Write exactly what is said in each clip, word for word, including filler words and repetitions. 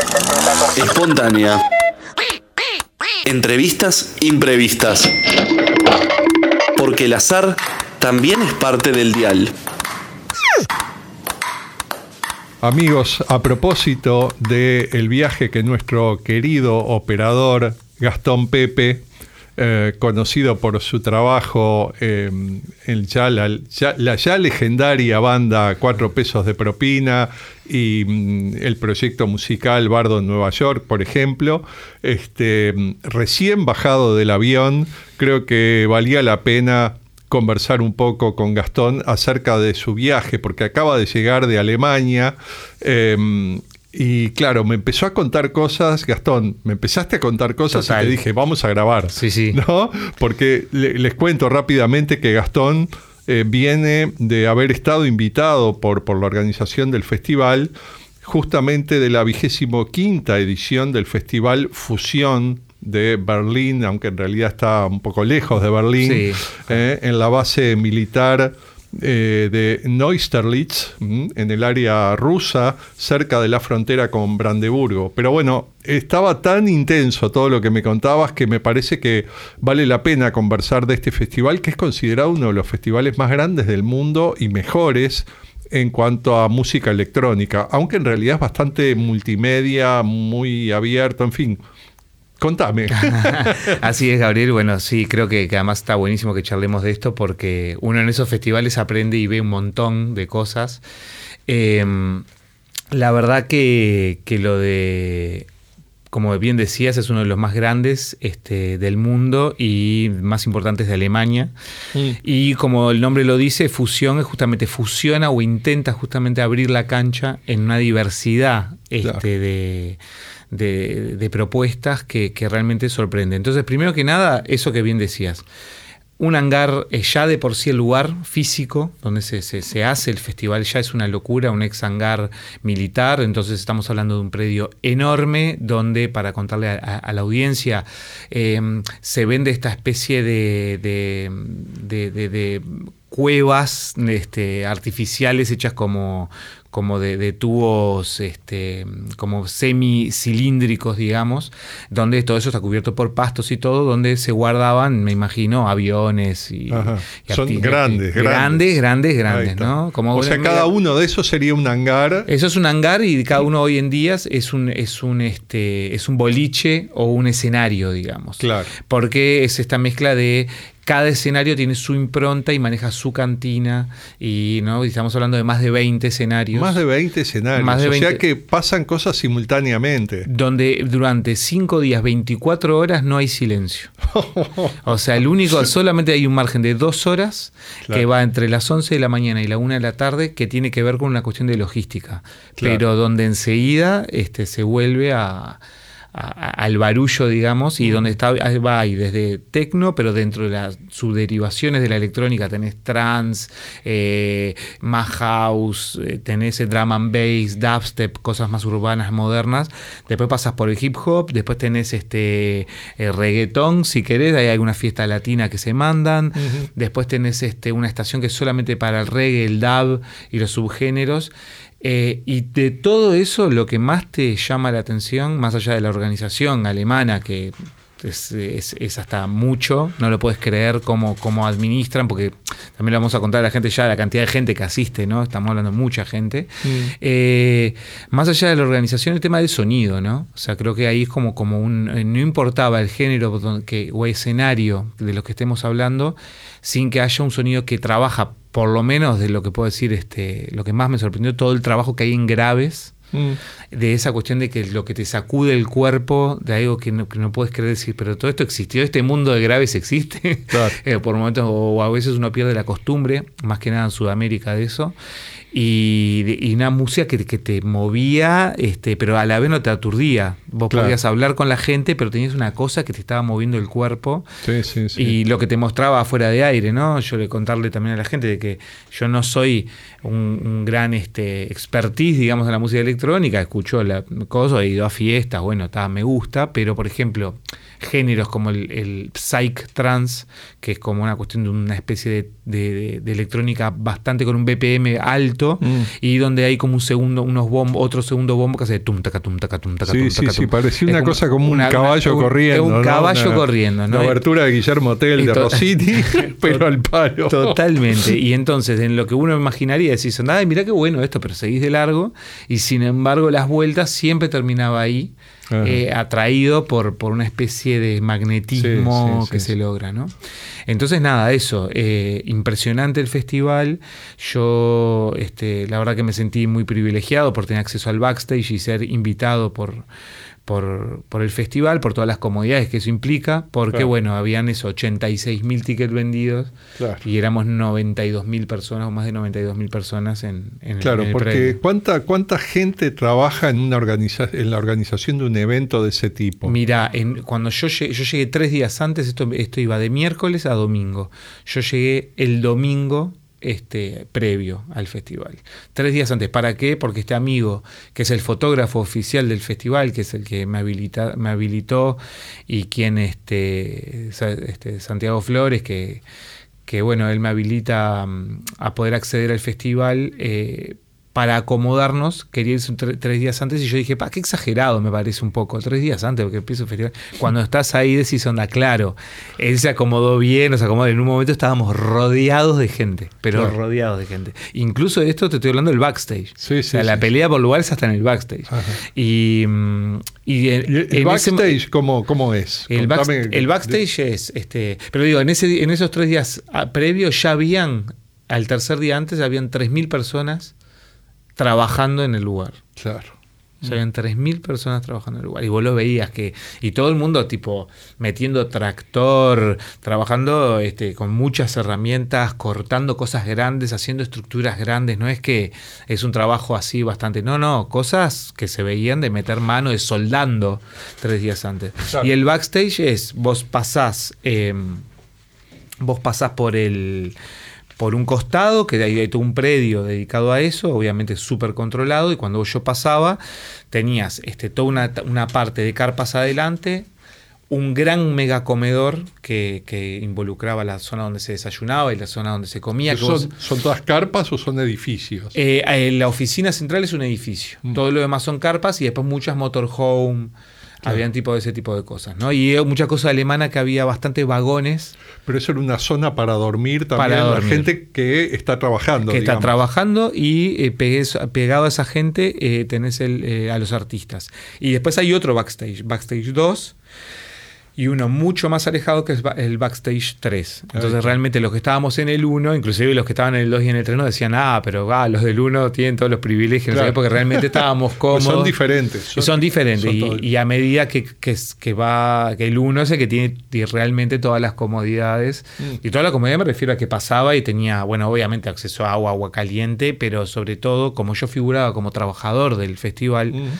Espontánea. Entrevistas imprevistas. Porque el azar también es parte del dial. Amigos, a propósito del viaje que nuestro querido operador Gastón Pepe, eh, conocido por su trabajo eh, en ya la, ya, la ya legendaria banda Cuatro Pesos de Propina y mm, el proyecto musical Bardo en Nueva York, por ejemplo, este, recién bajado del avión, creo que valía la pena conversar un poco con Gastón acerca de su viaje, porque acaba de llegar de Alemania. Eh, y claro, me empezó a contar cosas. Gastón, me empezaste a contar cosas. Total. Y te dije, vamos a grabar. Sí, sí. ¿No? Porque le, les cuento rápidamente que Gastón eh, viene de haber estado invitado por, por la organización del festival, justamente de la vigésimo quinta edición del Festival Fusión de Berlín, aunque en realidad está un poco lejos de Berlín, sí. eh, en la base militar eh, de Neusterlitz, en el área rusa, cerca de la frontera con Brandeburgo. Pero bueno, estaba tan intenso todo lo que me contabas que me parece que vale la pena conversar de este festival, que es considerado uno de los festivales más grandes del mundo y mejores en cuanto a música electrónica, aunque en realidad es bastante multimedia, muy abierto, en fin. Contame. Así es, Gabriel. Bueno, sí, creo que, que además está buenísimo que charlemos de esto porque uno en esos festivales aprende y ve un montón de cosas. Eh, la verdad que, que lo de, como bien decías, es uno de los más grandes este, del mundo y más importantes de Alemania. Mm. Y como el nombre lo dice, Fusión es justamente fusiona o intenta justamente abrir la cancha en una diversidad este, claro. de... De, de propuestas que, que realmente sorprenden. Entonces, primero que nada, eso que bien decías, un hangar, eh, ya de por sí el lugar físico donde se, se, se hace el festival ya es una locura, un ex hangar militar, entonces estamos hablando de un predio enorme donde, para contarle a, a, a la audiencia, eh, se vende esta especie de, de, de, de, de cuevas este, artificiales hechas como... como de, de tubos este, como semicilíndricos, digamos, donde todo eso está cubierto por pastos y todo, donde se guardaban, me imagino, aviones y... y Son arti- grandes, grandes, grandes, grandes, ¿no? Como o sea, una, cada uno de esos sería un hangar. Eso es un hangar y cada uno hoy en día es un, es un, este, es un boliche o un escenario, digamos. Claro. Porque es esta mezcla de... Cada escenario tiene su impronta y maneja su cantina y, ¿no? Y estamos hablando de más de veinte escenarios. Más de veinte escenarios. Más de veinte, o sea que pasan cosas simultáneamente. Donde durante cinco días, veinticuatro horas no hay silencio. O sea, el único, solamente hay un margen de dos horas claro. que va entre las once de la mañana y la una de la tarde, que tiene que ver con una cuestión de logística. Claro. Pero donde enseguida este, se vuelve a... A, al barullo, digamos, y donde está va ahí desde techno, pero dentro de las subderivaciones de la electrónica tenés trance, eh, más house, eh, tenés el drum and bass, dubstep, cosas más urbanas, modernas. Después pasas por el hip hop, después tenés este eh, reggaetón, si querés, hay alguna fiesta latina que se mandan. Uh-huh. Después tenés este una estación que es solamente para el reggae, el dub y los subgéneros. Eh, y de todo eso, lo que más te llama la atención, más allá de la organización alemana, que es, es, es hasta mucho, no lo puedes creer cómo, cómo administran, porque también le vamos a contar a la gente ya la cantidad de gente que asiste, ¿no? Estamos hablando de mucha gente. Mm. Eh, más allá de la organización, el tema del sonido, ¿no? O sea, creo que ahí es como, como un... No importaba el género que, o escenario de los que estemos hablando, sin que haya un sonido que trabaja, por lo menos de lo que puedo decir, este, lo que más me sorprendió, todo el trabajo que hay en graves, mm. de esa cuestión de que lo que te sacude el cuerpo, de algo que no, que no puedes creer, decir, pero todo esto existió, este mundo de graves existe, claro. eh, por momentos, o a veces uno pierde la costumbre, más que nada en Sudamérica de eso, y, y una música que, que te movía, este, pero a la vez no te aturdía. Vos claro. podías hablar con la gente, pero tenías una cosa que te estaba moviendo el cuerpo. Sí, sí, sí. Y lo que te mostraba fuera de aire, ¿no? Yo le contarle también a la gente de que yo no soy un, un gran este, expertise, digamos, en la música electrónica. Escucho la cosa, he ido a fiestas, bueno, está, me gusta, pero por ejemplo, géneros como el, el psych trance, que es como una cuestión de una especie de, de, de, de electrónica bastante con un B P M alto, alto mm. y donde hay como un segundo, unos bombos, otro segundo bombo que hace tum taca tum taca tum taca sí, tum sí, taca sí, tum. parecía una, una cosa como una, un caballo una, corriendo. Un, un caballo ¿no? una, corriendo, ¿no? Una abertura de Guillermo Tell de Rossini, pero al palo. Totalmente. Y entonces, en lo que uno imaginaría, decís, ay, mirá qué bueno esto, pero seguís de largo, y sin embargo, las vueltas siempre terminaba ahí. Eh, atraído por, por una especie de magnetismo sí, sí, que sí, se sí. logra, ¿no? Entonces, nada, eso, eh, impresionante el festival. Yo, este, la verdad que me sentí muy privilegiado por tener acceso al backstage y ser invitado por, por, por el festival, por todas las comodidades que eso implica, porque, claro. bueno, habían eso, ochenta y seis mil tickets vendidos, claro. y éramos noventa y dos mil personas, o más de noventa y dos mil personas en, en claro, el, en el porque premio. ¿cuánta, ¿cuánta gente trabaja en, una organiza en la organización de un evento de ese tipo? Mira, en, cuando yo llegué, yo llegué tres días antes, esto, esto iba de miércoles a domingo. Yo llegué el domingo este, previo al festival. Tres días antes. ¿Para qué? Porque este amigo, que es el fotógrafo oficial del festival, que es el que me, habilita, me habilitó, y quien, este, este Santiago Flores, que, que bueno, él me habilita um, a poder acceder al festival, eh, para acomodarnos, quería irse tre- tres días antes, y yo dije, pa, qué exagerado me parece un poco, tres días antes, porque empiezo el festival. Cuando estás ahí decís, onda, claro, él se acomodó bien, nos acomodó, en un momento estábamos rodeados de gente, pero claro. rodeados de gente. Incluso de esto te estoy hablando del backstage. Sí, sí, o sea, sí, la sí. pelea por lugares hasta en el backstage. Ajá. Y, y, en, ¿Y el backstage ese, ¿cómo, cómo es? El, back, el backstage de... es, este, pero digo, en, ese, en esos tres días previos ya habían, al tercer día antes, habían tres mil personas trabajando en el lugar. Claro. O sea, habían tres mil personas trabajando en el lugar. Y vos lo veías que... Y todo el mundo, tipo, metiendo tractor, trabajando este, con muchas herramientas, cortando cosas grandes, haciendo estructuras grandes. No es que es un trabajo así bastante... No, no. Cosas que se veían de meter mano, de soldando tres días antes. Claro. Y el backstage es... Vos pasás... Eh, vos pasás por el... por un costado, que hay, hay todo un predio dedicado a eso, obviamente súper controlado, y cuando yo pasaba tenías este, toda una, una parte de carpas adelante, un gran megacomedor que, que involucraba la zona donde se desayunaba y la zona donde se comía. Que son, vos, ¿Son todas carpas o son edificios? Eh, eh, la oficina central es un edificio, mm. todo lo demás son carpas, y después muchas motorhome. Claro. Habían tipo de ese tipo de cosas, ¿no? Y mucha cosa alemana, que había bastantes vagones. Pero eso era una zona para dormir también, para dormir. La gente que está trabajando. Que digamos. está trabajando, y eh, pegues, pegado a esa gente eh, tenés el, eh, a los artistas. Y después hay otro backstage, backstage dos, y uno mucho más alejado, que es el backstage tres. Entonces Ay, realmente los que estábamos en el uno, inclusive los que estaban en el dos y en el tres, nos decían, ah, pero ah, los del uno tienen todos los privilegios, claro. ¿no? Porque realmente estábamos cómodos. Pues son diferentes. Son, y son diferentes. Son y, y a medida que, que, que va, que el uno es el que tiene realmente todas las comodidades. Mm. Y toda la comodidad me refiero a que pasaba y tenía, bueno, obviamente acceso a agua, agua caliente, pero sobre todo, como yo figuraba como trabajador del festival, mm.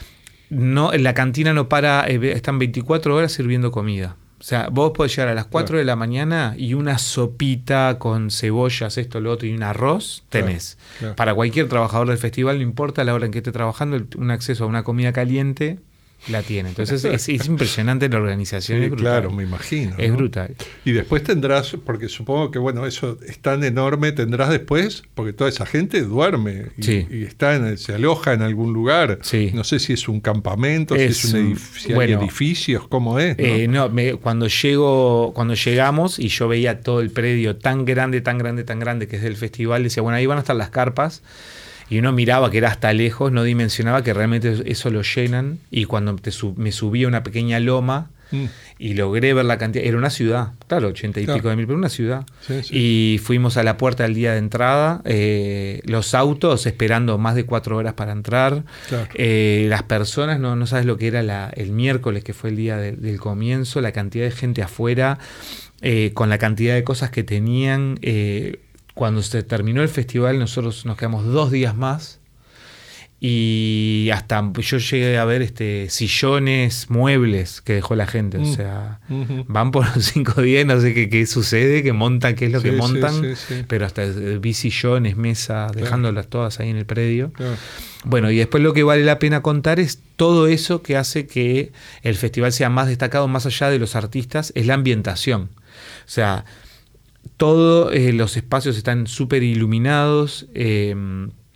no, en la cantina no para, eh, están veinticuatro horas sirviendo comida. O sea, vos podés llegar a las cuatro claro. de la mañana y una sopita con cebollas, esto, lo otro, y un arroz tenés. Claro, claro. Para cualquier trabajador del festival, no importa la hora en que esté trabajando, un acceso a una comida caliente la tiene. Entonces es, es impresionante la organización. Sí, es brutal. Claro, me imagino. Es ¿no? brutal. Y después tendrás, porque supongo que bueno, eso es tan enorme, tendrás después, porque toda esa gente duerme y, sí. y está en el, se aloja en algún lugar. Sí. No sé si es un campamento, es, si es un edificio, si bueno, hay edificios, ¿cómo es? ¿No? Eh, no me, cuando llego, cuando llegamos y yo veía todo el predio tan grande, tan grande, tan grande que es del festival, decía, bueno, ahí van a estar las carpas. Y uno miraba que era hasta lejos, no dimensionaba que realmente eso lo llenan. Y cuando te sub, me subí a una pequeña loma mm. y logré ver la cantidad, era una ciudad, claro, ochenta y claro. pico de mil, pero una ciudad. Sí, sí. Y fuimos a la puerta del día de entrada, eh, los autos esperando más de cuatro horas para entrar. Claro. Eh, las personas, no, no sabes lo que era la, el miércoles, que fue el día de, del comienzo, la cantidad de gente afuera, eh, con la cantidad de cosas que tenían. Eh, Cuando se terminó el festival, nosotros nos quedamos dos días más, y hasta yo llegué a ver este sillones, muebles que dejó la gente. Mm. O sea, uh-huh. van por los cinco días, no sé qué, qué sucede, qué montan, qué es lo sí, que montan, sí, sí, sí. pero hasta vi sillones, mesas, claro. dejándolas todas ahí en el predio. Claro. Bueno, y después lo que vale la pena contar es todo eso que hace que el festival sea más destacado, más allá de los artistas, es la ambientación. O sea, todos eh, los espacios están súper iluminados, eh,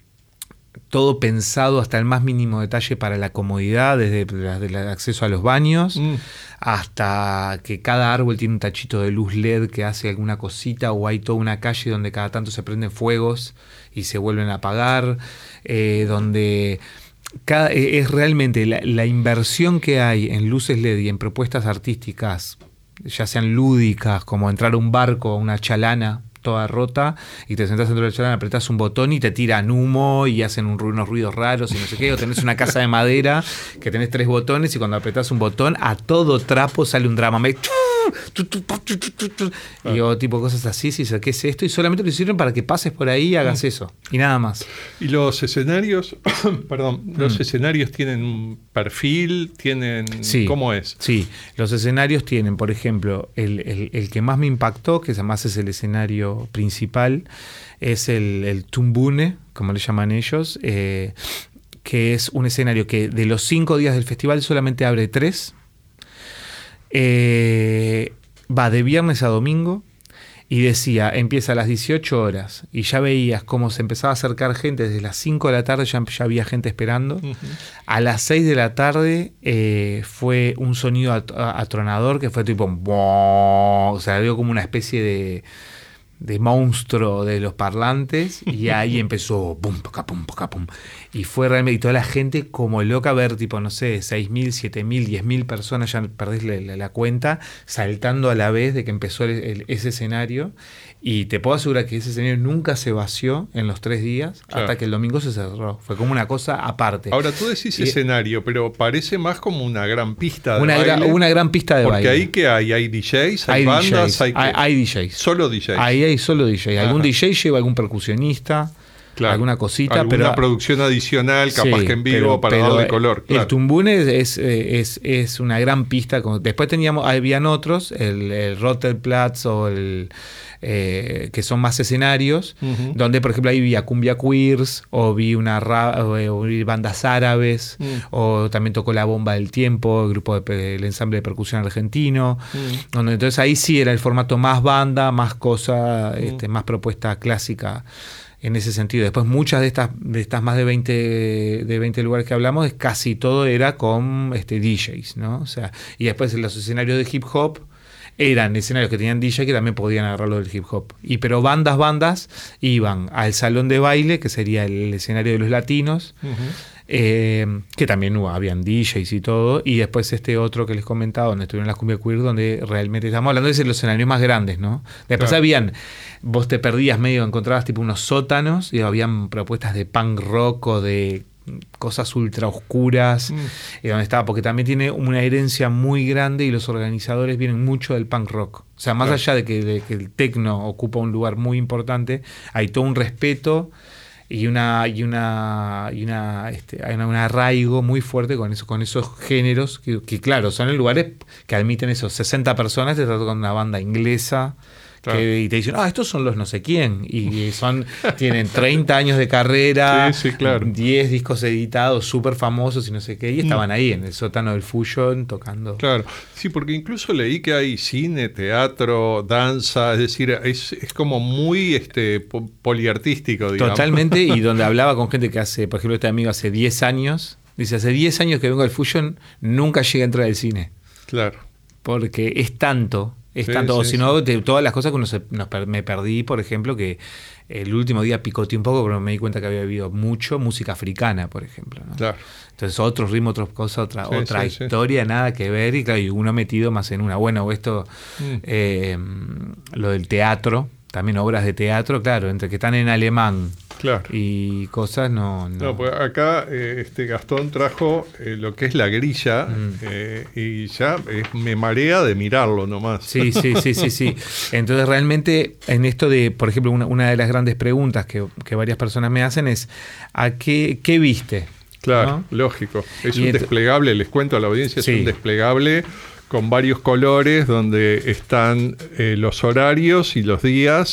todo pensado hasta el más mínimo detalle para la comodidad, desde el acceso a los baños, mm. hasta que cada árbol tiene un tachito de luz L E D que hace alguna cosita, o hay toda una calle donde cada tanto se prenden fuegos y se vuelven a apagar, eh, donde cada, es realmente la, la inversión que hay en luces L E D y en propuestas artísticas, ya sean lúdicas, como entrar a un barco, a una chalana toda rota, y te sentás dentro del chalán, apretás un botón y te tiran humo y hacen un, unos ruidos raros y no sé qué, o tenés una casa de madera que tenés tres botones y cuando apretás un botón a todo trapo sale un drama me y yo tipo cosas así, si ¿qué es esto? Y solamente lo hicieron para que pases por ahí y hagas eso y nada más. Y los escenarios perdón, los mm. escenarios tienen un perfil, tienen sí, ¿cómo es? Sí, los escenarios tienen, por ejemplo, el, el, el que más me impactó, que además es el escenario principal, es el, el Tumbune, como le llaman ellos, eh, que es un escenario que de los cinco días del festival solamente abre tres. Eh, va de viernes a domingo y decía, empieza a las dieciocho horas y ya veías cómo se empezaba a acercar gente desde las cinco de la tarde, ya, ya había gente esperando. Uh-huh. A las seis de la tarde eh, fue un sonido at- atronador que fue tipo o sea, dio como una especie de de monstruo de los parlantes y ahí empezó pum, poca, pum, poca, pum. Y fue realmente, y toda la gente como loca a ver, tipo, no sé, seis mil, siete mil, diez mil personas, ya perdés la, la, la cuenta, saltando a la vez de que empezó el, el, ese escenario. Y te puedo asegurar que ese escenario nunca se vació en los tres días, claro, hasta que el domingo se cerró. Fue como una cosa aparte. Ahora, tú decís y, escenario, pero parece más como una gran pista de una baile. Gra- una gran pista de porque baile. Porque ahí que hay, hay D Js, hay, hay bandas, D Js, hay, hay, hay D Js. Solo D Js. Ahí hay solo D Js. Algún Ajá. D J lleva algún percusionista, claro, alguna cosita. Alguna pero, producción adicional, capaz sí, que en vivo, pero, para pero darle color. Claro. El Tumbune es, es, es, es una gran pista. Después teníamos, habían otros, el, el Rotterplatz o el... Eh, que son más escenarios, uh-huh, donde por ejemplo ahí vi a Cumbia Queers o vi una ra- o vi bandas árabes, uh-huh, o también tocó La Bomba del Tiempo, el grupo de, el ensamble de percusión argentino, uh-huh, donde entonces ahí sí era el formato más banda, más cosa, uh-huh, este, más propuesta clásica en ese sentido. Después muchas de estas de estas más de veinte, de veinte lugares que hablamos, casi todo era con este, D Js, ¿no? O sea, y después en los escenarios de hip hop eran escenarios que tenían D J que también podían agarrarlo del hip hop. Y pero bandas, bandas iban al salón de baile, que sería el escenario de los latinos, uh-huh, eh, que también uh, habían D Js y todo, y después este otro que les comentaba, donde estuvieron las Cumbia Queer, donde realmente estamos hablando de los escenarios más grandes, ¿no? Después claro, habían, vos te perdías medio, encontrabas tipo unos sótanos, y habían propuestas de punk rock o de cosas ultra oscuras, mm. eh, donde estaba, porque también tiene una herencia muy grande y los organizadores vienen mucho del punk rock. O sea, más claro, allá de que, de que el techno ocupa un lugar muy importante, hay todo un respeto y una y una y una este, hay una, un arraigo muy fuerte con eso, con esos géneros que, que claro, son en lugares que admiten esos sesenta personas, te está tocando una banda inglesa. Claro. Que, y te dicen, ah, estos son los no sé quién, y son tienen treinta años de carrera, sí, sí, claro, diez discos editados, súper famosos y no sé qué, y estaban mm. ahí en el sótano del Fusion tocando. Claro, sí, porque incluso leí que hay cine, teatro, danza, es decir, es, es como muy este poliartístico, digamos. Totalmente, y donde hablaba con gente que hace, por ejemplo, este amigo hace diez años, dice, hace diez años que vengo al Fusion, nunca llegué a entrar al cine. Claro. Porque es tanto... Es sí, tanto, sí, o si no, sí, todas las cosas que uno se, nos, me perdí, por ejemplo, que el último día picoteé un poco, pero me di cuenta que había habido mucho música africana, por ejemplo, ¿no? Claro. Entonces, otro ritmo, otras cosas, otra, sí, otra sí, historia, sí, nada que ver, y claro, y uno metido más en una. Bueno, esto, mm. eh, lo del teatro, también obras de teatro, claro, entre que están en alemán. Claro. Y cosas no... No, no pues acá eh, este Gastón trajo eh, lo que es la grilla, mm. eh, y ya eh, me marea de mirarlo nomás. Sí, sí, sí, sí, sí. Entonces realmente en esto de, por ejemplo, una, una de las grandes preguntas que, que varias personas me hacen es ¿a qué, qué viste? Claro, ¿no? Lógico. Es y un ent- desplegable, les cuento a la audiencia, sí, es un desplegable con varios colores donde están eh, los horarios y los días y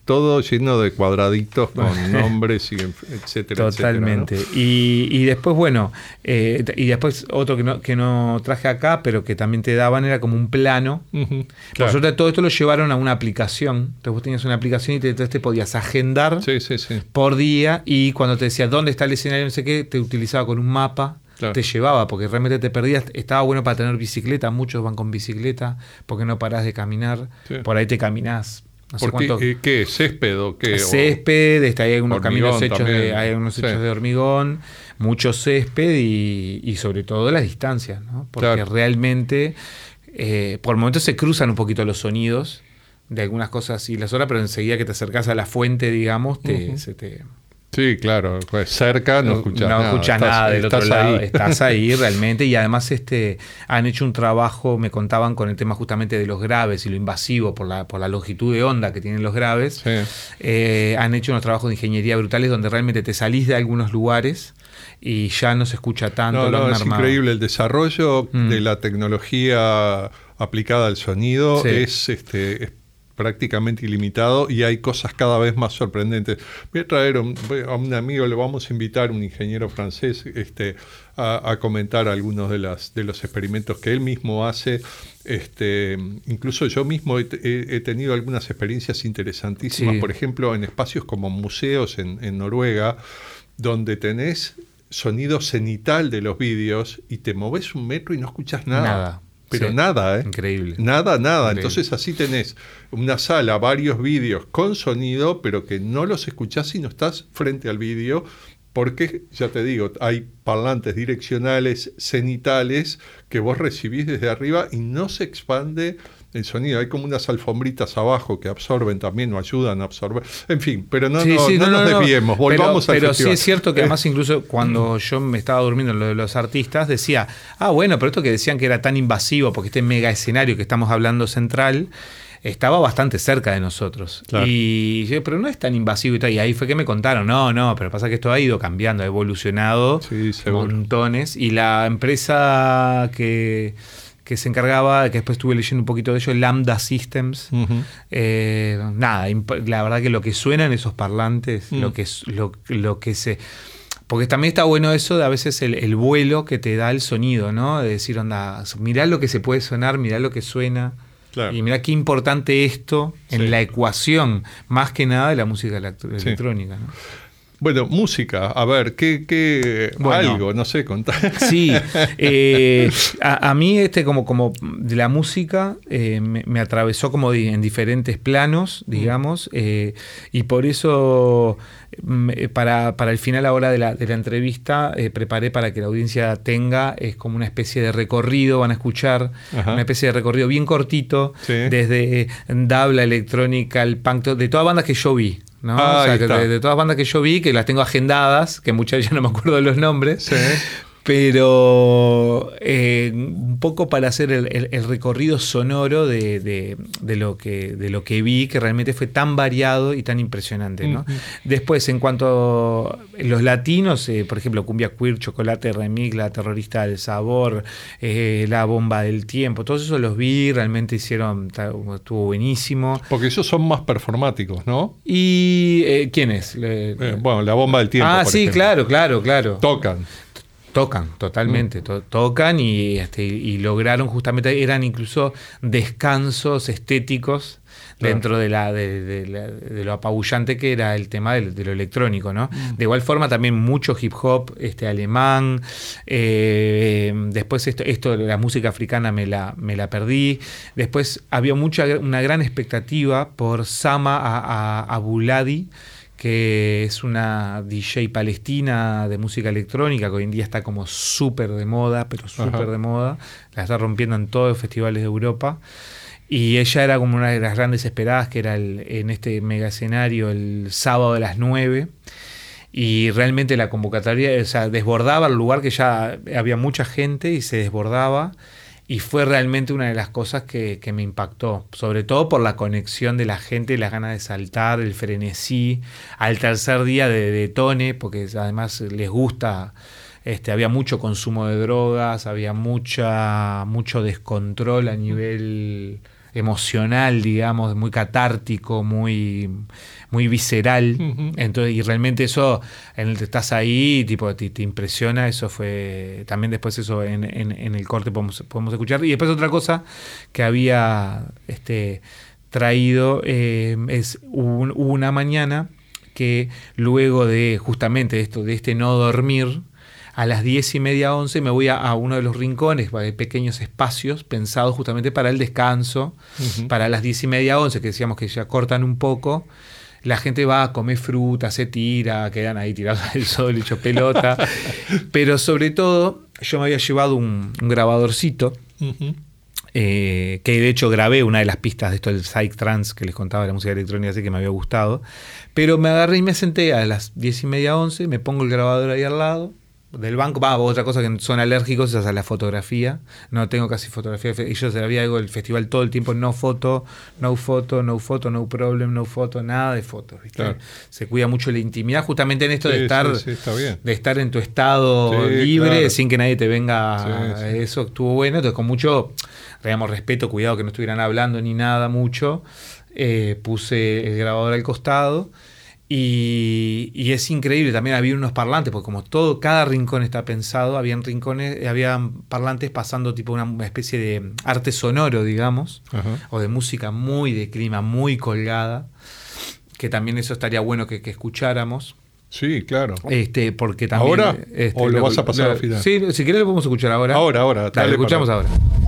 todo lleno de cuadraditos con nombres, y etcétera, Totalmente. etcétera, ¿no? Y, y después, bueno, eh, y después otro que no, que no traje acá, pero que también te daban, era como un plano. Uh-huh, Por claro. suerte, todo esto lo llevaron a una aplicación. Entonces vos tenías una aplicación y te, te podías agendar Sí, sí, sí. por día, y cuando te decía dónde está el escenario, no sé qué, te utilizaba con un mapa. Claro. Te llevaba, porque realmente te perdías. Estaba bueno para tener bicicleta, muchos van con bicicleta, porque no parás de caminar. Sí. Por ahí te caminás. No sé Porque, cuánto. eh, ¿qué? ¿Césped o qué? Césped, está, hay algunos hormigón caminos hechos también. de, hay algunos Sí. hechos de hormigón, mucho césped y, y sobre todo las distancias, ¿no? Porque Claro. realmente eh, por momentos se cruzan un poquito los sonidos de algunas cosas y las horas, pero enseguida que te acercás a la fuente, digamos, te, Uh-huh. se te Sí, claro, pues cerca no escuchas no nada. escuchas Estás- nada del otro estás lado, ahí. estás ahí realmente. Y además este han hecho un trabajo, me contaban, con el tema justamente de los graves y lo invasivo por la, por la longitud de onda que tienen los graves. Sí. Eh, han hecho unos trabajos de ingeniería brutales donde realmente te salís de algunos lugares y ya no se escucha tanto. No, lo no, han es armado. increíble el desarrollo Mm. de la tecnología aplicada al sonido. Sí. Es, este, es prácticamente ilimitado y hay cosas cada vez más sorprendentes. Voy a traer un- voy a un amigo, le vamos a invitar, un ingeniero francés, este, a, a comentar algunos de, las, de los experimentos que él mismo hace. Este, incluso yo mismo he, he- he tenido algunas experiencias interesantísimas, Sí. por ejemplo, en espacios como museos en, en Noruega, donde tenés sonido cenital de los vídeos y te moves un metro y no escuchas nada. Nada. Pero Sí. nada, ¿eh? Increíble. Nada, nada. Increíble. Entonces así tenés una sala, varios vídeos con sonido, pero que no los escuchás si no estás frente al vídeo, porque, ya te digo, hay parlantes direccionales, cenitales, que vos recibís desde arriba y no se expande el sonido. Hay como unas alfombritas abajo que absorben también o ayudan a absorber. En fin, pero no, Sí, no, sí, no no, nos no, no. desviemos, volvamos pero, al pero sí festival. es cierto que Eh, además incluso cuando yo me estaba durmiendo en lo de los artistas decía, ah bueno, pero esto que decían que era tan invasivo porque este mega escenario que estamos hablando central estaba bastante cerca de nosotros. Claro. Y yo, pero no es tan invasivo y tal. Y ahí fue que me contaron, no, no, pero pasa que esto ha ido cambiando, ha evolucionado Sí, seguro. montones. Y la empresa que, que se encargaba, que después estuve leyendo un poquito de ello, Lambda Systems, Ujú. eh, nada, imp- la verdad que lo que suena en esos parlantes, Mm. lo que es- lo, lo que se... Porque también está bueno eso de a veces el, el vuelo que te da el sonido, ¿no? De decir, onda, mirá lo que se puede sonar, mirá lo que suena. Claro. Y mirá qué importante esto en Sí. la ecuación, más que nada de la música electro- Sí. electrónica, ¿no? Bueno, música, a ver, ¿qué, qué Bueno. algo, no sé, contar? Sí, eh, a, a mí este como, como de la música eh, me, me atravesó como di- en diferentes planos, digamos, eh, y por eso mm, eh, para, para el final ahora de la, de la entrevista eh, preparé para que la audiencia tenga, es como una especie de recorrido, van a escuchar Ajá. una especie de recorrido bien cortito, Sí. desde dub, la electrónica, el punk, to- de todas bandas que yo vi. ¿No? Ah, O sea, ahí que está. de, de todas bandas que yo vi, que las tengo agendadas, que muchas ya no me acuerdo de los nombres, Sí. pero eh, un poco para hacer el, el- el recorrido sonoro de, de- de lo que, de lo que vi, que realmente fue tan variado y tan impresionante, ¿no? Ujú. Después, en cuanto a los latinos, eh, por ejemplo, Cumbia Queer, Chocolate Remix, La Terrorista del Sabor, eh, La Bomba del Tiempo, todos esos los vi, realmente hicieron, ta- estuvo buenísimo. Porque esos son más performáticos, ¿no? ¿Y eh, quién es? Le- Eh, bueno, la bomba del tiempo. ah, por sí, ejemplo. claro, claro, claro. Tocan. Tocan, totalmente, to- tocan y, este, y lograron justamente, eran incluso descansos estéticos Claro. dentro de, la, de, de la- de lo apabullante que era el tema del- de lo electrónico, ¿no? De igual forma también mucho hip hop este, alemán, eh, después esto, esto de la música africana me la, me la perdí, después había mucha, una gran expectativa por Sama a, a, Abuladi, que es una D J palestina de música electrónica que hoy en día está como súper de moda, pero súper Ajá. de moda, la está rompiendo en todos los festivales de Europa. Y ella era como una de las grandes esperadas, que era el, en este mega escenario el sábado a las nueve. Y realmente la convocatoria, o sea, desbordaba el lugar, que ya había mucha gente y se desbordaba. Y fue realmente una de las cosas que, que me impactó, sobre todo por la conexión de la gente, las ganas de saltar, el frenesí, al tercer día de, de Tone, porque además les gusta, este, había mucho consumo de drogas, había mucha mucho descontrol a nivel emocional, digamos, muy catártico, muy, muy visceral. Uh-huh. Entonces, y realmente eso, en el que estás ahí, tipo, te, te impresiona. Eso fue. También después eso en, en, en el corte podemos, podemos escuchar. Y después otra cosa que había este, traído eh, es un, una mañana que luego de justamente esto, de este no dormir, a las diez y media, once, me voy a, a uno de los rincones, de pequeños espacios pensados justamente para el descanso. Uh-huh. Para las diez y media, once, que decíamos que ya cortan un poco, la gente va a comer fruta, se tira, quedan ahí tirados al sol, hecho pelota. Pero sobre todo, yo me había llevado un, un grabadorcito, uh-huh. eh, que de hecho grabé una de las pistas de esto del Psytrance que les contaba, de la música electrónica, así que me había gustado. Pero me agarré y me senté a las diez y media, once, me pongo el grabador ahí al lado del banco. Va, otra cosa que son alérgicos es a la fotografía. No tengo casi fotografía. Y yo había algo del festival todo el tiempo, no foto, no foto, no foto, no problem, no foto, nada de fotos, ¿viste? Claro. Se cuida mucho la intimidad justamente en esto sí, de estar sí, sí, está bien. de estar en tu estado sí, libre, claro. sin que nadie te venga sí, a sí. eso. Estuvo bueno, entonces con mucho, digamos, respeto, cuidado que no estuvieran hablando ni nada mucho. Eh, puse el grabador al costado. Y, y es increíble, también había unos parlantes, porque como todo, cada rincón está pensado, habían rincones, habían parlantes pasando tipo una especie de arte sonoro, digamos, uh-huh. o de música muy de clima, muy colgada, que también eso estaría bueno que, que escucháramos. Sí, claro. Este, porque también, ¿Ahora? Este, ¿O lo, lo vas a pasar lo, al final? Sí, si querés lo podemos escuchar ahora. Ahora, ahora. Dale, lo escuchamos para... ahora.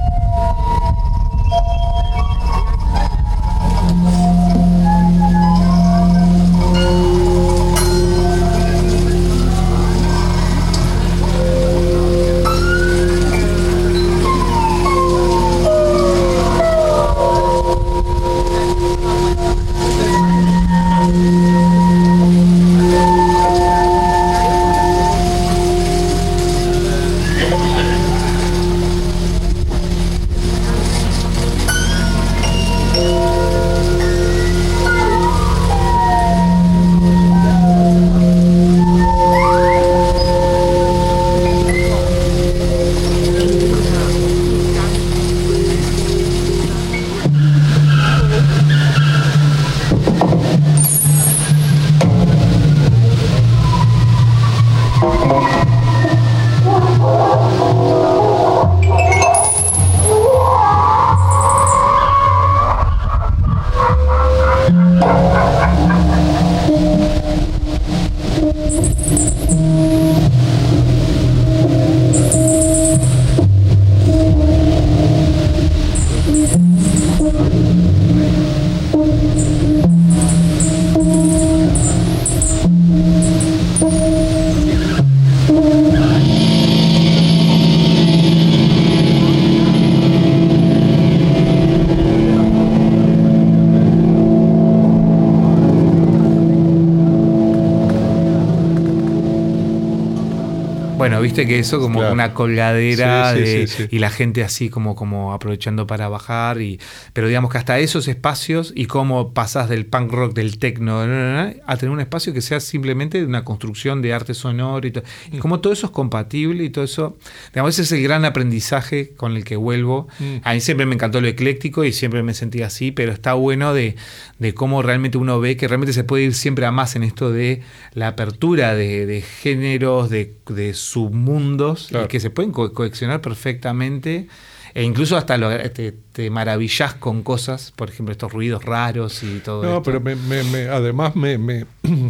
Bueno, viste que eso como claro. una colgadera sí, sí, de, sí, sí. y la gente así como, como aprovechando para bajar. Y, pero digamos que hasta esos espacios y cómo pasás del punk rock, del techno, a tener un espacio que sea simplemente de una construcción de arte sonoro y, to, y como todo eso es compatible y todo eso. Digamos, ese es el gran aprendizaje con el que vuelvo. Mm. A mí siempre me encantó lo ecléctico y siempre me sentí así, pero está bueno de, de cómo realmente uno ve que realmente se puede ir siempre a más en esto de la apertura de, de géneros, de, de submundos, claro. y que se pueden co- coleccionar perfectamente, e incluso hasta lo, te, te maravillás con cosas, por ejemplo, estos ruidos raros y todo eso. No, esto. pero me, me, me, además me... me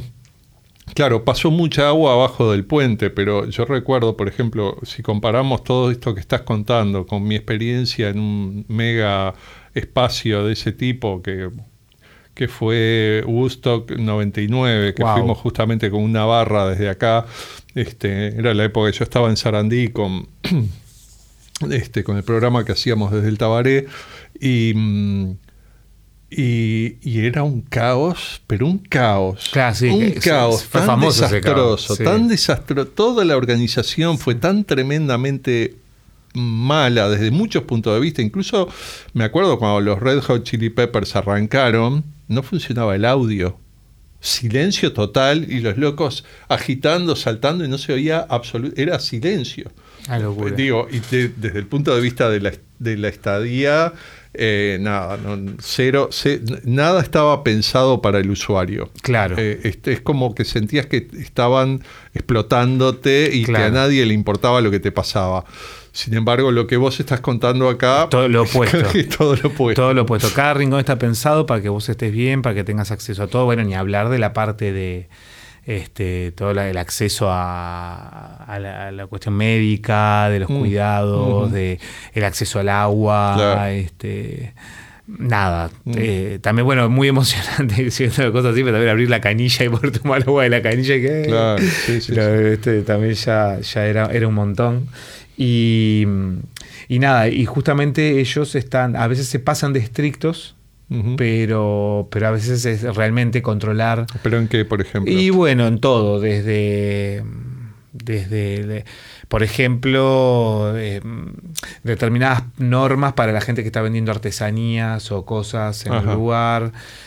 claro, pasó mucha agua abajo del puente, pero yo recuerdo, por ejemplo, si comparamos todo esto que estás contando con mi experiencia en un mega espacio de ese tipo, que, que fue Woodstock noventa y nueve, que wow. fuimos justamente con una barra desde acá. Este, era la época que yo estaba en Sarandí con, este, con el programa que hacíamos desde el Tabaré, y, y, y era un caos, pero un caos, claro, sí, un caos fue tan famoso desastroso, ese caos, sí. tan desastroso. Toda la organización fue tan tremendamente mala desde muchos puntos de vista. Incluso me acuerdo cuando los Red Hot Chili Peppers arrancaron, no funcionaba el audio. Silencio total y los locos agitando, saltando y no se oía absolutamente, era silencio. Ah, locura. Digo, y de, desde el punto de vista de la, de la estadía, eh, nada, no, cero, ce, nada estaba pensado para el usuario. Claro. Eh, este, es como que sentías que estaban explotándote y claro. que a nadie le importaba lo que te pasaba. Sin embargo, lo que vos estás contando acá... Todo lo opuesto. todo lo opuesto. Todo lo opuesto. Cada rincón está pensado para que vos estés bien, para que tengas acceso a todo. Bueno, ni hablar de la parte de este todo la, el acceso a, a, la, a la cuestión médica, de los mm. cuidados, mm. de el acceso al agua, claro. este... Nada, mm. eh, también bueno, muy emocionante ciertas cosas así, pero también abrir la canilla y poder tomar agua de la canilla que claro, sí, sí, pero, sí. Este, también ya, ya era, era un montón. Y, y nada, y justamente ellos están, a veces se pasan de estrictos, uh-huh. pero, pero a veces es realmente controlar. ¿Pero en qué, por ejemplo? Y bueno, en todo, desde, desde de, por ejemplo, eh, determinadas normas para la gente que está vendiendo artesanías o cosas en Ajá. el lugar.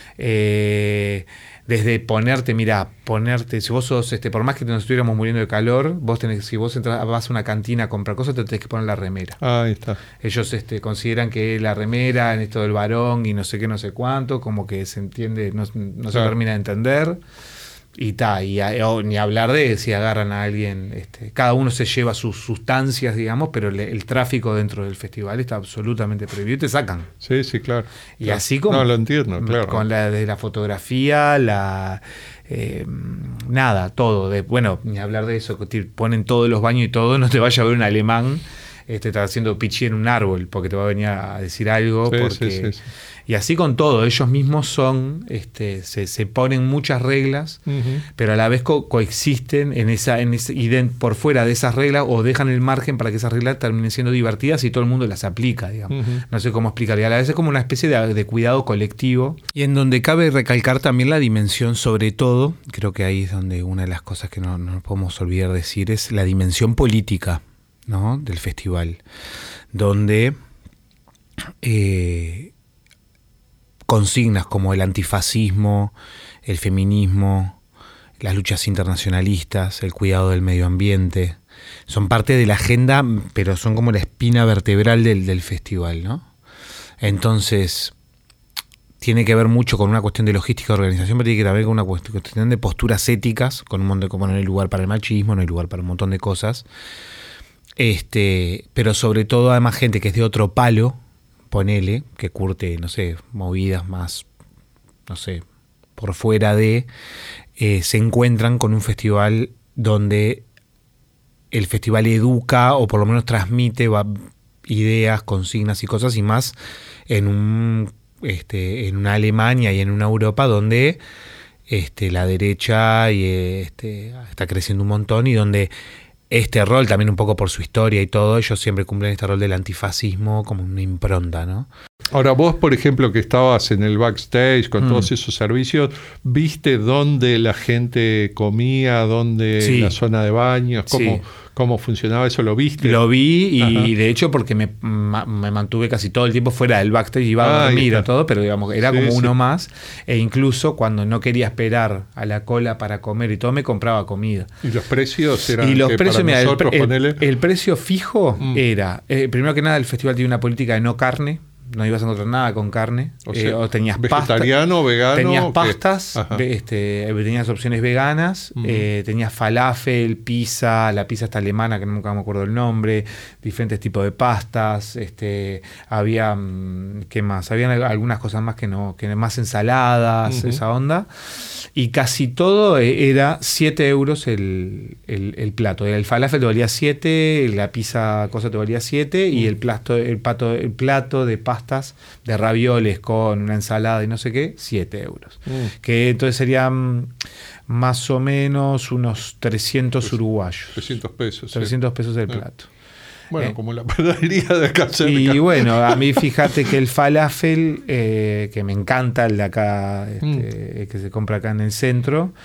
Eh, desde ponerte, mira, ponerte, si vos sos, este, por más que nos estuviéramos muriendo de calor, vos tenés, si vos entras, vas a una cantina a comprar cosas, te tenés que poner la remera. Ah, ahí está. Ellos este, consideran que la remera, en esto del varón y no sé qué, no sé cuánto, como que se entiende, no, no claro. se termina de entender. Y ta, y a, o, ni hablar de si agarran a alguien, este, cada uno se lleva sus sustancias, digamos, pero le, el tráfico dentro del festival está absolutamente prohibido y te sacan. Sí, sí, claro. Y claro. así como... No, lo entiendo, claro. Con la de la fotografía, la... Eh, nada, todo. De, bueno, ni hablar de eso, que te ponen todos los baños y todo, no te vaya a ver un alemán este, está haciendo pichí en un árbol, porque te va a venir a decir algo, sí, porque... Sí, sí, sí. Y así con todo, ellos mismos son, este, se, se ponen muchas reglas, uh-huh. pero a la vez co- coexisten en esa, en ese, y de, por fuera de esas reglas, o dejan el margen para que esas reglas terminen siendo divertidas y todo el mundo las aplica, digamos. Uh-huh. No sé cómo explicar. Y a la vez es como una especie de, de cuidado colectivo. Y en donde cabe recalcar también la dimensión, sobre todo, creo que ahí es donde una de las cosas que no, no podemos olvidar decir, es la dimensión política, ¿no?, del festival, donde... Eh, consignas como el antifascismo, el feminismo, las luchas internacionalistas, el cuidado del medio ambiente, son parte de la agenda, pero son como la espina vertebral del, del festival, ¿no? Entonces, tiene que ver mucho con una cuestión de logística de organización, pero tiene que ver con una cuestión de posturas éticas, con un montón de como no hay lugar para el machismo, no hay lugar para un montón de cosas. Este, pero sobre todo, además, gente que es de otro palo, ponele, que curte, no sé, movidas más, no sé, por fuera de, eh, se encuentran con un festival donde el festival educa o por lo menos transmite va, ideas, consignas y cosas, y más en un este, en una Alemania y en una Europa donde este, la derecha y, este, está creciendo un montón, y donde este rol, también un poco por su historia y todo, ellos siempre cumplen este rol del antifascismo como una impronta, ¿no? Ahora, vos, por ejemplo, que estabas en el backstage con mm. todos esos servicios, ¿viste dónde la gente comía, dónde sí. la zona de baños, cómo, sí. cómo funcionaba eso? ¿Lo viste? Lo vi y Ajá. de hecho porque me, me mantuve casi todo el tiempo fuera del backstage, iba ah, a dormir o todo, pero digamos era sí, como sí. uno más, e incluso cuando no quería esperar a la cola para comer y todo, me compraba comida. ¿Y los precios eran? Y los que precios, para mira, nosotros, el, ponele... el, el precio fijo mm. era, eh, primero que nada, el festival tiene una política de no carne. No ibas a encontrar nada con carne. O, sea, eh, o tenías vegetariano, pasta, vegano. Tenías pastas, este, tenías opciones veganas, uh-huh. eh, tenías falafel, pizza, la pizza esta alemana, que nunca me acuerdo el nombre, diferentes tipos de pastas, este, había, ¿qué más? Habían algunas cosas más que no, que más ensaladas, uh-huh. esa onda. Y casi todo era siete euros el, el, el plato. El falafel te valía siete, la pizza cosa te valía siete, uh-huh. y el plato, el plato, el plato de pastas de ravioles con una ensalada y no sé qué, siete euros. Uh-huh. Que entonces serían más o menos unos trescientos uruguayos. trescientos pesos. trescientos sí. pesos el uh-huh. plato. Bueno, eh, como la panadería de acá cerca. Y bueno, a mí fíjate que el falafel, eh, que me encanta, el de acá, este, mm. que se compra acá en el centro,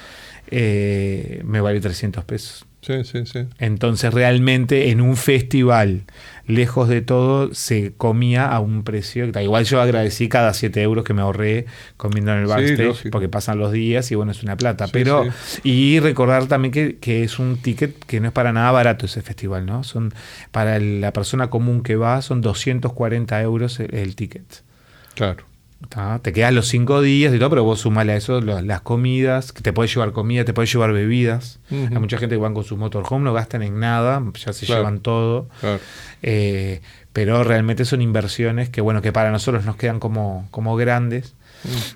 eh, me valió trescientos pesos. Sí, sí, sí. Entonces realmente en un festival, lejos de todo, se comía a un precio. Igual yo agradecí cada siete euros que me ahorré comiendo en el backstage, sí, porque pasan los días y bueno, es una plata. Sí, pero sí. Y recordar también que, que es un ticket que no es para nada barato ese festival, ¿no? Son para la persona común que va, son doscientos cuarenta euros el, el ticket. Claro. ¿Tá? Te quedas los cinco días y todo, pero vos sumale a eso lo, las comidas, que te puedes llevar comida, te puedes llevar bebidas. Uh-huh. Hay mucha gente que van con sus motorhome, no gastan en nada, ya se claro. llevan todo. Claro. Eh, pero realmente son inversiones que, bueno, que para nosotros nos quedan como, como grandes. Uh-huh.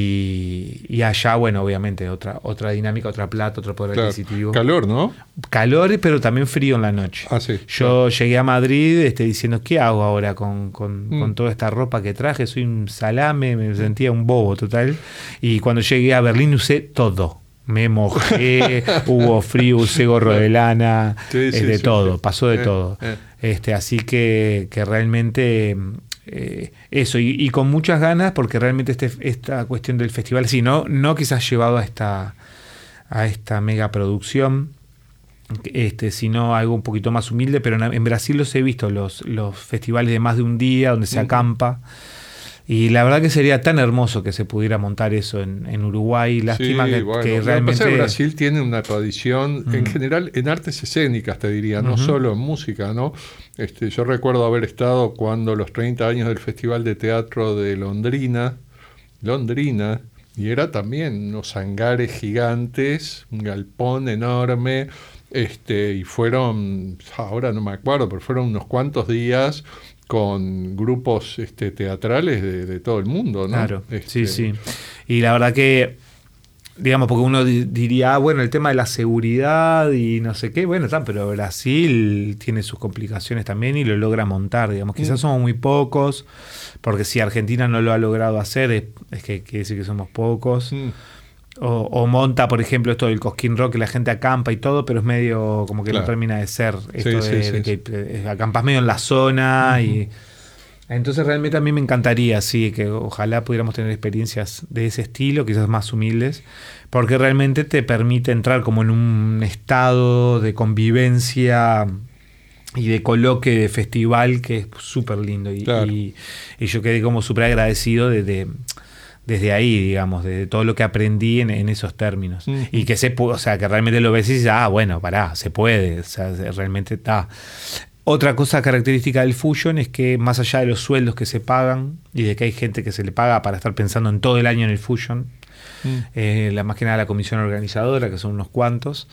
Y, y allá, bueno, obviamente, otra otra dinámica, otra plata, otro poder claro. adquisitivo. Calor, ¿no? Calor, pero también frío en la noche. Ah, sí. Yo claro. llegué a Madrid este, diciendo, ¿qué hago ahora con, con, mm. con toda esta ropa que traje? Soy un salame, me sentía un bobo total. Y cuando llegué a Berlín usé todo. Me mojé, hubo frío, usé gorro de lana, sí, sí, de sí, todo, sí. pasó de eh, todo. Eh. Este, así que, que realmente... Eh, eso, y, y con muchas ganas, porque realmente este, esta cuestión del festival, sí, no, no quizás llevado a esta, a esta mega producción, este, sino algo un poquito más humilde, pero en, en Brasil los he visto, los, los festivales de más de un día, donde se acampa, y la verdad que sería tan hermoso que se pudiera montar eso en, en Uruguay. Lástima sí, que, bueno, que realmente... Pasa que Brasil tiene una tradición, uh-huh. en general, en artes escénicas, te diría, no uh-huh. solo en música, ¿no? Este, yo recuerdo haber estado cuando los treinta años del Festival de Teatro de Londrina, Londrina, y era también unos hangares gigantes, un galpón enorme, este, y fueron, ahora no me acuerdo, pero fueron unos cuantos días con grupos este, teatrales de, de todo el mundo, ¿no? Claro, este, sí, sí. Y la verdad que, digamos, porque uno diría, ah, bueno, el tema de la seguridad y no sé qué, bueno, está, pero Brasil tiene sus complicaciones también y lo logra montar, digamos. Quizás mm. somos muy pocos, porque si Argentina no lo ha logrado hacer, es, es que quiere decir que somos pocos. Mm. O, o monta, por ejemplo, esto del Cosquín Rock, que la gente acampa y todo, pero es medio como que claro. no termina de ser esto sí, de, sí, de sí, que sí. acampas medio en la zona uh-huh. y entonces realmente a mí me encantaría, sí, que ojalá pudiéramos tener experiencias de ese estilo, quizás más humildes, porque realmente te permite entrar como en un estado de convivencia y de coloque de festival que es súper lindo y, claro. y, y yo quedé como súper agradecido de, de desde ahí, digamos, de todo lo que aprendí en, en esos términos. Mm. Y que se pudo, o sea, que realmente lo ves y dices, ah, bueno, pará, se puede, o sea, realmente está. Otra cosa característica del Fusion es que más allá de los sueldos que se pagan y de que hay gente que se le paga para estar pensando en todo el año en el Fusion, mm. eh, la más que nada la comisión organizadora, que son unos cuantos,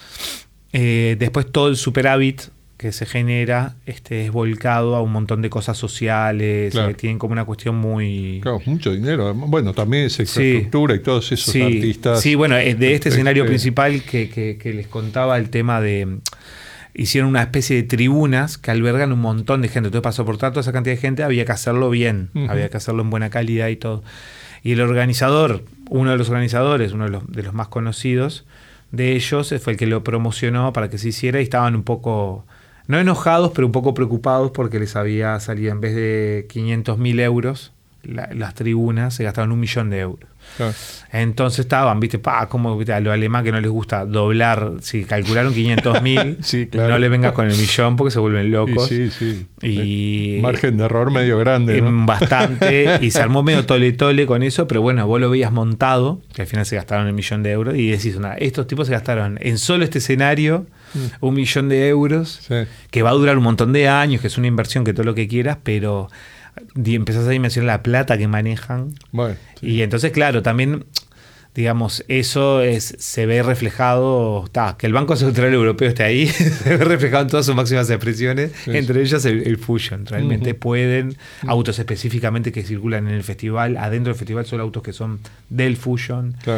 eh, después todo el superávit que se genera este, es volcado a un montón de cosas sociales, claro. eh, tienen como una cuestión muy... Claro, mucho dinero. Bueno, también esa infraestructura sí. y todos esos sí. artistas... Sí, bueno, de este, este escenario principal que, que, que les contaba el tema de... Hicieron una especie de tribunas que albergan un montón de gente. Entonces, para soportar toda esa cantidad de gente había que hacerlo bien, uh-huh. había que hacerlo en buena calidad y todo. Y el organizador, uno de los organizadores, uno de los, de los más conocidos de ellos, fue el que lo promocionó para que se hiciera y estaban un poco... No enojados, pero un poco preocupados porque les había salido en vez de quinientos mil euros, la, las tribunas se gastaban un millón de euros. Claro. Entonces estaban, viste, pa, como a lo alemán que no les gusta doblar, si calcularon quinientos mil, sí, claro. no le vengas con el millón porque se vuelven locos. Sí, sí. Y, margen de error medio grande, ¿no? Bastante, y se armó medio tole tole con eso, pero bueno, vos lo veías montado, que al final se gastaron el millón de euros, y decís, nada, estos tipos se gastaron en solo este escenario un millón de euros, sí. que va a durar un montón de años, que es una inversión, que todo lo que quieras, pero empezás a dimensionar la plata que manejan. Bueno, sí. Y entonces, claro, también, digamos, eso es, se ve reflejado, ta, que el Banco Central Europeo esté ahí, se ve reflejado en todas sus máximas expresiones, sí, entre sí. ellas el, el Fusion. Realmente uh-huh. pueden, uh-huh. autos específicamente que circulan en el festival, adentro del festival son autos que son del Fusion. Claro.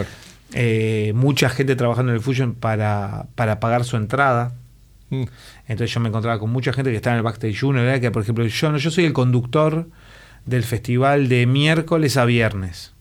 Eh, mucha gente trabajando en el Fusion para, para pagar su entrada. Mm. Entonces yo me encontraba con mucha gente que está en el Backstage uno, ¿verdad? Que por ejemplo yo, yo soy el conductor del festival de miércoles a viernes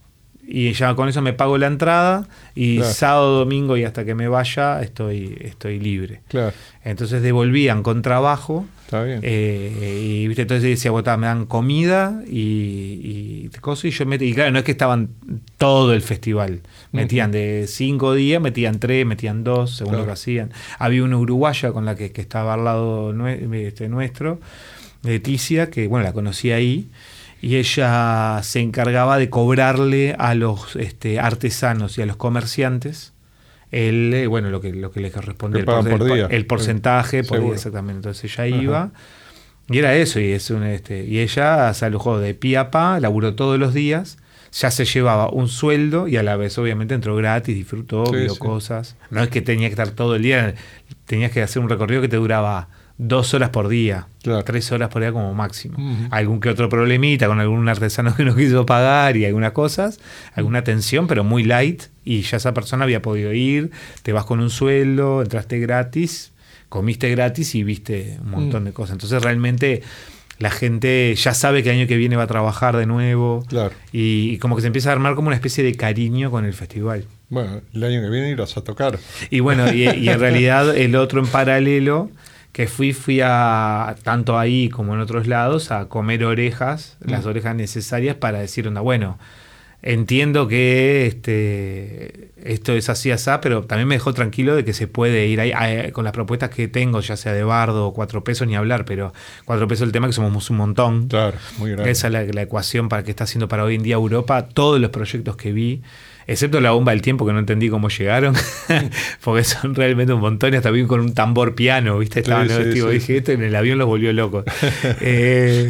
Y ya con eso me pago la entrada y claro. sábado, domingo y hasta que me vaya estoy, estoy libre. Claro. Entonces devolvían con trabajo. Está bien. Eh, y ¿viste? Entonces decía, bueno, me dan comida y, y cosas. Y yo metí, y claro, no es que estaban todo el festival. Metían uh-huh. de cinco días, metían tres, metían dos, según claro. lo que hacían. Había una uruguaya con la que, que estaba al lado nue- este, nuestro, Leticia, que bueno, la conocí ahí. Y ella se encargaba de cobrarle a los este, artesanos y a los comerciantes el, bueno, lo que, lo que les corresponde, el, por, por el, día. el porcentaje por día, exactamente. Entonces ella iba, ajá. y era eso, y es un este, y ella se alojó de pie a pa, laburó todos los días, ya se llevaba un sueldo y a la vez obviamente entró gratis, disfrutó, sí, vio sí. cosas. No es que tenía que estar todo el día, tenías que hacer un recorrido que te duraba dos horas por día, claro. tres horas por día como máximo. Uh-huh. Algún que otro problemita con algún artesano que no quiso pagar y algunas cosas, alguna tensión, pero muy light, y ya esa persona había podido ir, te vas con un sueldo, entraste gratis, comiste gratis y viste un montón uh-huh. de cosas. Entonces realmente la gente ya sabe que el año que viene va a trabajar de nuevo, claro. y, y como que se empieza a armar como una especie de cariño con el festival. Bueno, el año que viene irás a tocar. Y bueno, y, y en realidad el otro en paralelo que fui, fui a, tanto ahí como en otros lados, a comer orejas, mm. las orejas necesarias para decir, onda, bueno, entiendo que este, esto es así, así, pero también me dejó tranquilo de que se puede ir ahí, ahí con las propuestas que tengo, ya sea de Bardo o Cuatro Pesos, ni hablar, pero Cuatro Pesos el tema que somos un montón. Claro, muy grande. Esa es la, la ecuación para que está haciendo para hoy en día Europa, todos los proyectos que vi, excepto la bomba del tiempo, que no entendí cómo llegaron, porque son realmente un montón, y hasta vi con un tambor piano, ¿viste? Estaban, sí, sí, tío, sí, dije, sí. esto en el avión los volvió locos. eh,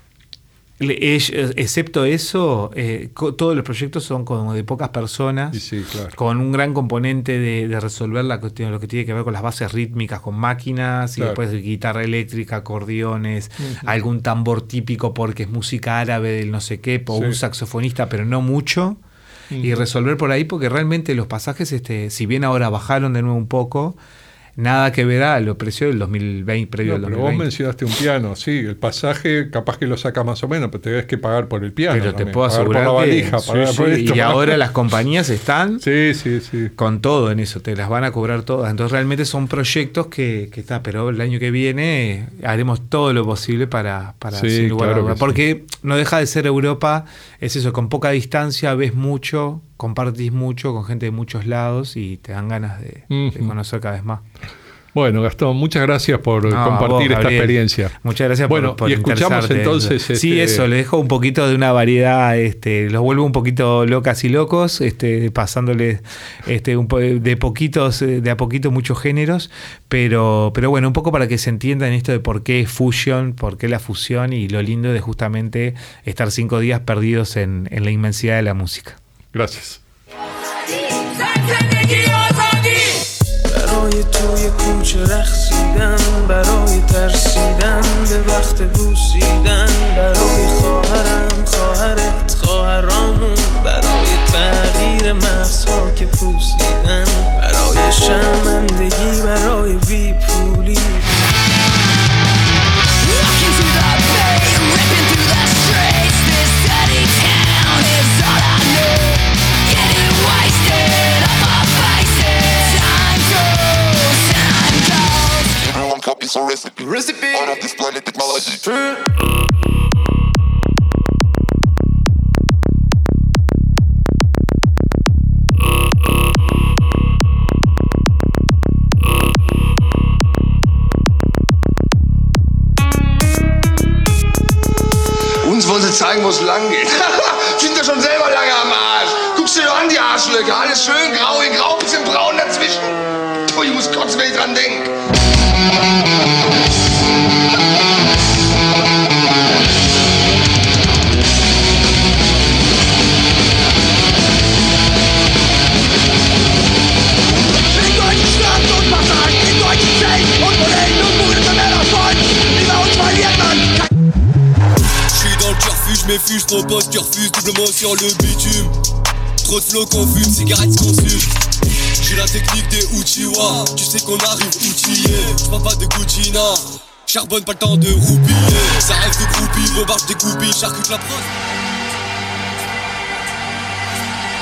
excepto eso, eh, co- todos los proyectos son como de pocas personas, sí, claro. con un gran componente de, de resolver la cuestión, lo que tiene que ver con las bases rítmicas, con máquinas, claro. y después guitarra eléctrica, acordeones, uh-huh. algún tambor típico porque es música árabe del no sé qué, o sí. un saxofonista, pero no mucho. Y resolver por ahí, porque realmente los pasajes, este, si bien ahora bajaron de nuevo un poco, nada que ver a los precios del dos mil veinte, previo no, al dos mil pero veinte. vos mencionaste un piano, sí, el pasaje capaz que lo sacas más o menos, pero tenés que pagar por el piano. Pero también. te puedo pagar asegurar por la que valija, sí, pagar sí, por esto, y pagar... ahora las compañías están sí, sí, sí. con todo en eso, te las van a cobrar todas. Entonces realmente son proyectos que, que está, pero el año que viene haremos todo lo posible para, para sí, sin lugar claro a duda. sí. Porque no deja de ser Europa, es eso, con poca distancia ves mucho, compartís mucho con gente de muchos lados y te dan ganas de, uh-huh. de conocer cada vez más. Bueno, Gastón, muchas gracias por no, compartir vos, esta Gabriel, experiencia. Muchas gracias bueno, por, por y escuchamos entonces... Este... Sí, eso, le dejo un poquito de una variedad, este, los vuelvo un poquito locas y locos, este, pasándole este, un po- de poquitos, de a poquito muchos géneros, pero, pero bueno, un poco para que se entiendan esto de por qué es fusion, por qué la fusión y lo lindo de justamente estar cinco días perdidos en, en la inmensidad de la música. Gracias. برای توی کوچه رقصیدن، برای ترسیدن به وقت بوسیدن، برای خواهرم، خواهرت، خواهرامون، برای تغییر مغزها که پوسیدن، برای شرمندگی، برای بی پولی. It's a recipe, recipe out of this planet technology. Uns wollen sie zeigen, wo es lang geht. Sind doch schon selber lange am Arsch. Guckst dir doch an, die Arschlöcher. Alles schön grau in grau, bisschen braun dazwischen. Puh, ich muss kotzen, wenn ich dran denke. Je m'effuse, trop poste qui refuse, doublement sur le bitume. Trop de flow qu'on fume, cigarettes consulte. J'ai la technique des Uchiwa, tu sais qu'on arrive outillé. J'parle pas de Gucci, non. Charbonne, pas le temps de roupiller. Ça rêve de groupie, bombarde des goupilles, charcute la prod.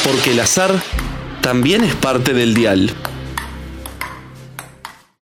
Porque el azar también es parte del dial.